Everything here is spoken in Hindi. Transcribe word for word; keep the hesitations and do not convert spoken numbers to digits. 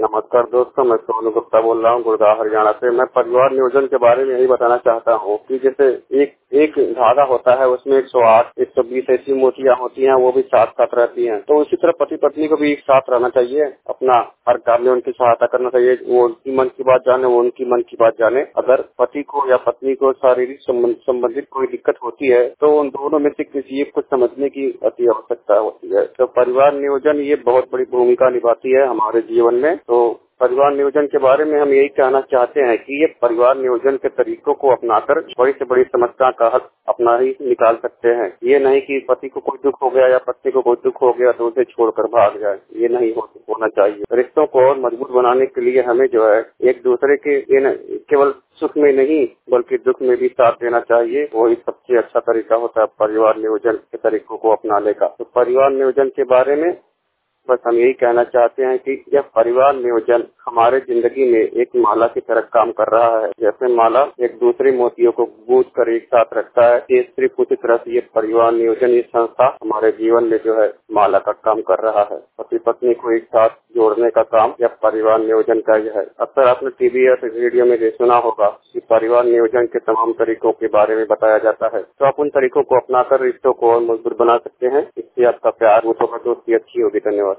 नमस्कार दोस्तों, मैं सोनू गुप्ता बोल रहा हूँ गुड़गांव हरियाणा से। मैं परिवार नियोजन के बारे में यही बताना चाहता हूँ कि जैसे एक एक धागा होता है, उसमें एक सौ आठ एक सौ बीस ऐसी मोतियां होती हैं, वो भी साथ साथ रहती हैं। तो उसी तरह पति पत्नी को भी एक साथ रहना चाहिए, अपना हर काम में उनकी सहायता करना चाहिए। वो उनकी मन की बात जाने, वो उनकी मन की बात जाने। अगर पति को या पत्नी को शारीरिक संबंधित कोई दिक्कत होती है तो उन दोनों में से किसी एक को समझने की अति आवश्यकता होती है। तो परिवार नियोजन ये बहुत बड़ी भूमिका निभाती है हमारे जीवन में। तो परिवार नियोजन के बारे में हम यही कहना चाहते हैं कि ये परिवार नियोजन के तरीकों को अपनाकर बड़ी से बड़ी समस्या का हल अपना ही निकाल सकते हैं। ये नहीं कि पति को कोई दुख हो गया या पत्नी को कोई दुख हो गया तो उसे छोड़कर भाग जाए, ये नहीं हो, होना चाहिए। रिश्तों को और मजबूत बनाने के लिए हमें जो है एक दूसरे के केवल सुख में नहीं बल्कि दुख में भी साथ देना चाहिए। वो ही सबसे अच्छा तरीका होता है परिवार नियोजन के तरीकों को अपनाने का। तो परिवार नियोजन के बारे में बस हम यही कहना चाहते हैं कि यह परिवार नियोजन हमारे जिंदगी में एक माला की तरह काम कर रहा है। जैसे माला एक दूसरे मोतियों को गूंथ कर एक साथ रखता है, इस सिर्फ उसी तरह से ये परिवार नियोजन ये संस्था हमारे जीवन में जो है माला का काम कर रहा है। पति पत्नी को एक साथ जोड़ने का काम यह परिवार नियोजन का ही है। अक्सर आपने टीवी या रेडियो में सुना होगा कि परिवार नियोजन के तमाम तरीकों के बारे में बताया जाता है। तो आप उन तरीकों को अपनाकर रिश्तों को और मजबूत बना सकते हैं। इससे आपका प्यार, दोस्ती अच्छी होगी। धन्यवाद।